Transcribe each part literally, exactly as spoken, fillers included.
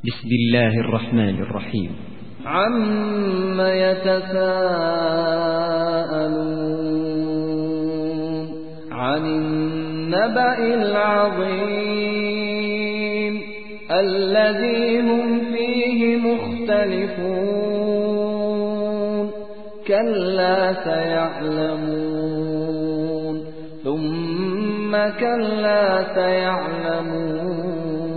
بسم الله الرحمن الرحيم. عَمَّ يَتَسَاءَلُونَ عَنِ النَّبَإِ الْعَظِيمِ الَّذِي هُمْ فِيهِ مُخْتَلِفُونَ كَلَّا سَيَعْلَمُونَ ثُمَّ كَلَّا سَيَعْلَمُونَ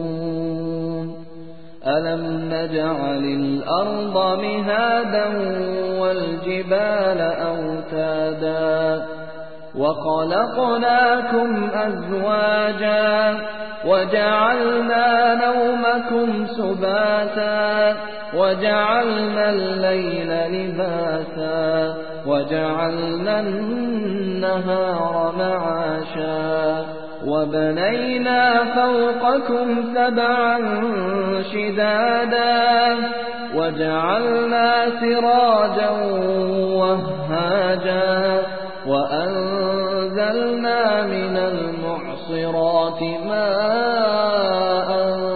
أَلَمْ نَجْعَلِ الْأَرْضَ مِهَادًا وَالْجِبَالَ أَوْتَادًا وَخَلَقْنَاكُمْ أَزْوَاجًا وَجَعَلْنَا نَوْمَكُمْ سُبَاتًا وَجَعَلْنَا اللَّيْلَ لِبَاسًا وَجَعَلْنَا النَّهَارَ مَعَاشًا وَبَنَيْنَا فَوْقَكُمْ سَبْعًا شِدَادًا وَجَعَلْنَا سِرَاجًا وَهَّاجًا وَأَنزَلْنَا مِنَ الْمُعْصِرَاتِ مَاءً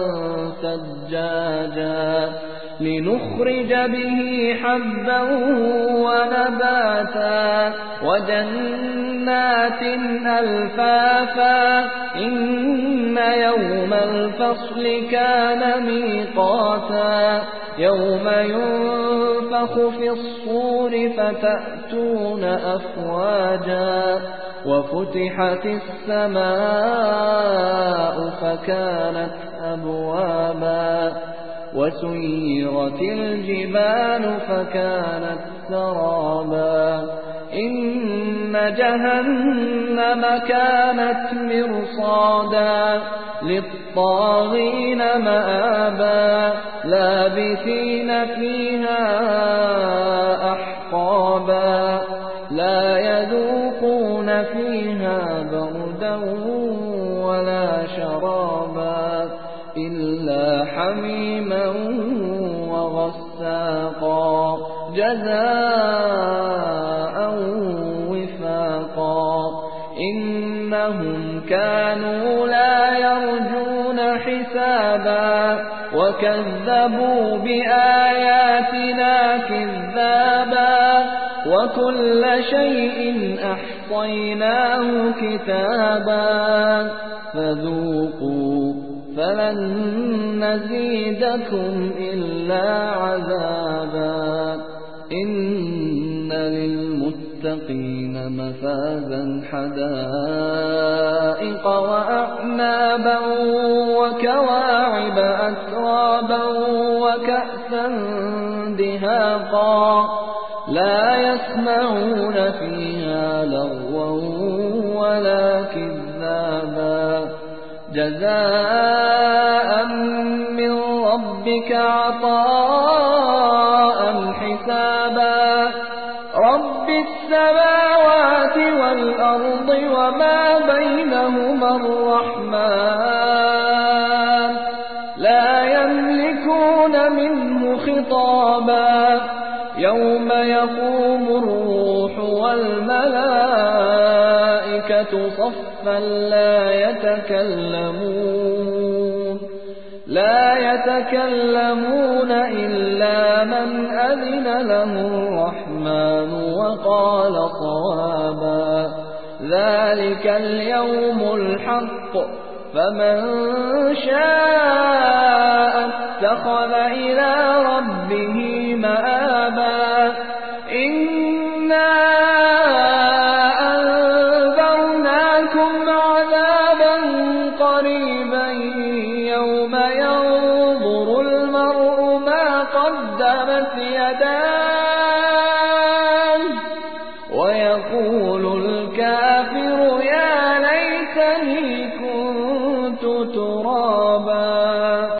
ثَجَّاجًا لِنُخْرِجَ بِهِ حَبًّا وَنَبَاتًا وَجَنَّاتٍ أَلْفَافًا إِنَّ يَوْمَ الْفَصْلِ كَانَ مِيقَاتًا يَوْمَ يُنفَخُ فِي الصُّورِ فَتَأْتُونَ أَفْوَاجًا وَفُتِحَتِ السَّمَاءُ فَكَانَتْ أَبْوَابًا وَسُيِّرَتِ الْجِبَالُ فَكَانَتْ سَرَابًا إِنَّ جَهَنَّمَ كَانَتْ مِرْصَادًا لِلطَّاغِينَ مَآبًا لَابِثِينَ فِيهَا أَحْقَابًا لَا يَذُوقُونَ فِيهَا بَرْدًا وَلَا شَرَابًا إِلَّا حَمِيمًا وَغَسَّاقًا جَزَاءً وِفَاقًا إِنَّهُمْ كَانُوا لَا يَرْجُونَ حِسَابًا وَكَذَّبُوا بِآيَاتِنَا كِذَّابًا وَكُلَّ شَيْءٍ أَحْصَيْنَاهُ كِتَابًا فَذُوقُوا فَلَن نَّزِيدَكُمْ إِلَّا عَذَابًا إِنَّ لِلْمُتَّقِينَ مَفَازًا حَدَائِقَ وَأَعْنَابًا وَكَوَاعِبَ أَتْرَابًا وَكَأْسًا دِهَاقًا لَا يَسْمَعُونَ فِيهَا لَغْوًا وَلَا كِذَّابًا جَزَاءً مِّن رَّبِّكَ عَطَاءً حِسَابًا رَّبِّ السَّمَاوَاتِ وَالْأَرْضِ وَمَا بَيْنَهُمَا الرَّحْمَٰنُ لَا يَمْلِكُونَ مِنْهُ خِطَابًا يَوْمَ يَقُومُ الرُّوحُ وَالْمَلَائِكَةُ صَفًّا لَّا يَتَكَلَّمُونَ لَا يَتَكَلَّمُونَ إِلَّا مَنْ أَذِنَ لَهُ الرَّحْمَٰنُ وَقَالَ صَوَابًا ذَلِكَ الْيَوْمُ الْحَقُّ فَمَن شَاءَ اتَّخَذَ إِلَىٰ رَبِّهِ مَآبًا إِنَّا أَنذَرْنَاكُمْ عَذَابًا قَرِيبًا يَوْمَ يَنظُرُ الْمَرْءُ مَا قَدَّمَتْ يَدَاهُ وَيَقُولُ الْكَافِرُ يَا